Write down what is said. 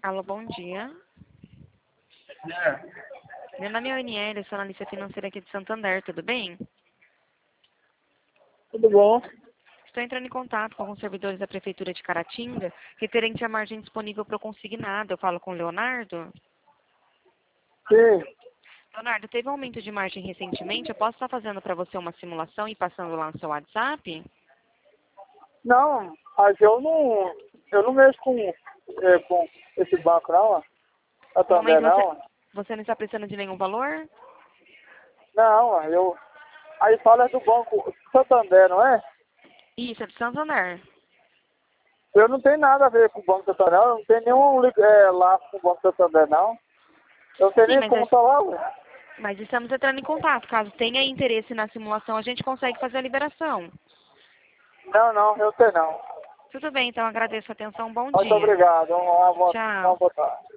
Alô, bom dia. Meu nome é Aniele, sou analista financeira aqui de Santander, tudo bem? Tudo bom? Estou entrando em contato com alguns servidores da Prefeitura de Caratinga, referente à margem disponível para o consignado. Eu falo com o Leonardo. Sim. Leonardo, teve um aumento de margem recentemente. Eu posso estar fazendo para você uma simulação e passando lá no seu WhatsApp? Não, mas eu não mexo com esse banco não, ó. No Santander momento não, ó. você não está precisando de nenhum valor? Não, ó, aí fala do banco Santander, não é? Isso, é de Santander. Eu não tenho nada a ver com o Banco Santander, eu não tenho nenhum laço com o Banco Santander, não. Eu não tenho Sim, nem conta lá, ué. mas estamos entrando em contato. Caso tenha interesse na simulação, a gente consegue fazer a liberação. Não, eu tenho não. Tudo bem, então agradeço a atenção. Bom Muito dia. obrigado, uma Tchau. boa tarde.